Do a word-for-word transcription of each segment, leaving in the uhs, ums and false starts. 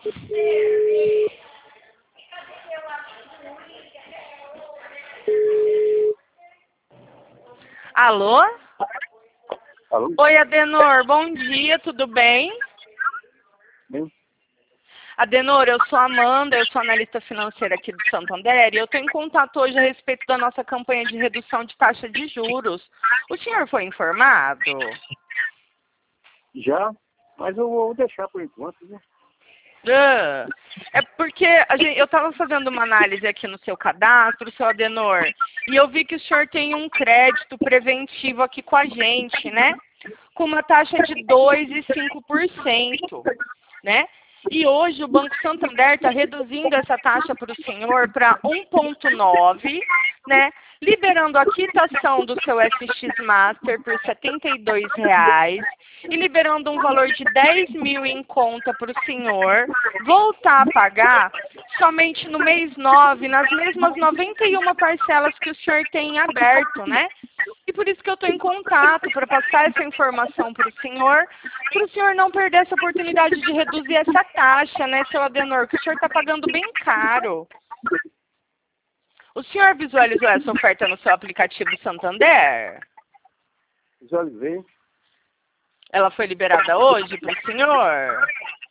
Alô? Alô? Oi, Adenor, bom dia, tudo bem? Bem? Adenor, eu sou a Amanda, eu sou analista financeira aqui do Santander e eu estou em contato hoje a respeito da nossa campanha de redução de taxa de juros. O senhor foi informado? Já, mas eu vou deixar por enquanto, viu? Ah, é porque a gente, eu estava fazendo uma análise aqui no seu cadastro, seu Adenor, e eu vi que o senhor tem um crédito preventivo aqui com a gente, né? Com uma taxa de dois vírgula cinco por cento, né? E hoje o Banco Santander está reduzindo essa taxa para o senhor para um vírgula nove, né? Liberando a quitação do seu S X Master por setenta e dois reais e liberando um valor de dez mil em conta para o senhor voltar a pagar somente no mês nove, nas mesmas noventa e uma parcelas que o senhor tem aberto, né? E por isso que eu estou em contato, para passar essa informação para o senhor, para o senhor não perder essa oportunidade de reduzir essa taxa, né, seu Adenor, que o senhor está pagando bem caro. O senhor visualizou essa oferta no seu aplicativo Santander? Visualizei. Ela foi liberada hoje para o senhor?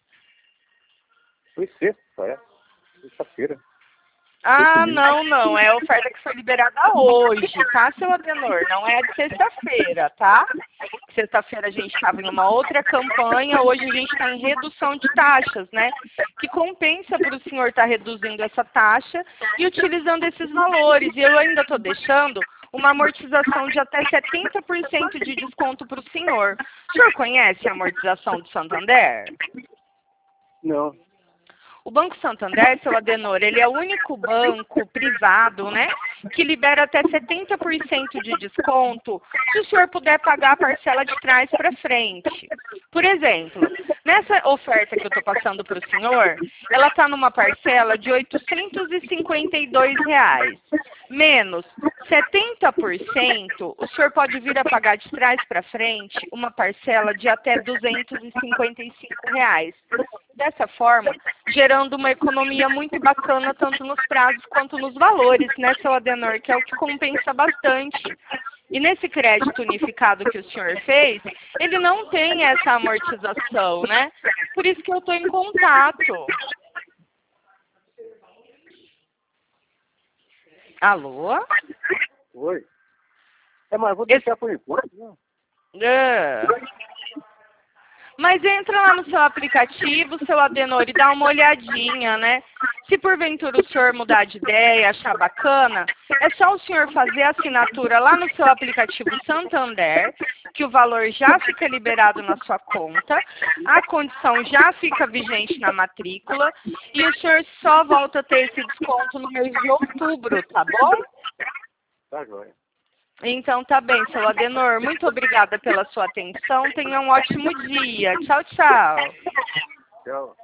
Foi sexta, é. Sexta-feira. Ah, não, não. É a oferta que foi liberada hoje, tá, seu Adenor? Não é a de sexta-feira, tá? Sexta-feira a gente estava em uma outra campanha, hoje a gente está em redução de taxas, né? Que compensa para o senhor estar reduzindo essa taxa e utilizando esses valores. E eu ainda estou deixando uma amortização de até setenta por cento de desconto para o senhor. O senhor conhece a amortização do Santander? Não. O Banco Santander, seu Adenor, ele é o único banco privado, né, que libera até setenta por cento de desconto se o senhor puder pagar a parcela de trás para frente. Por exemplo, nessa oferta que eu estou passando para o senhor, ela está numa parcela de oitocentos e cinquenta e dois reais. Menos setenta por cento, o senhor pode vir a pagar de trás para frente uma parcela de até duzentos e cinquenta e cinco reais. Dessa forma, gerando uma economia muito bacana, tanto nos prazos quanto nos valores, né, seu Adenor, que é o que compensa bastante. E nesse crédito unificado que o senhor fez, ele não tem essa amortização, né? Por isso que eu estou em contato. Alô? Oi. É, mas vou deixar Esse... por enquanto, né? É. Mas entra lá no seu aplicativo, seu Adenor, e dá uma olhadinha, né? Se porventura o senhor mudar de ideia, achar bacana, é só o senhor fazer a assinatura lá no seu aplicativo Santander, que o valor já fica liberado na sua conta, a condição já fica vigente na matrícula, e o senhor só volta a ter esse desconto no mês de outubro, tá bom? Tá joia. Então tá bem, seu Adenor. Muito obrigada pela sua atenção. Tenha um ótimo dia. Tchau, tchau. Tchau.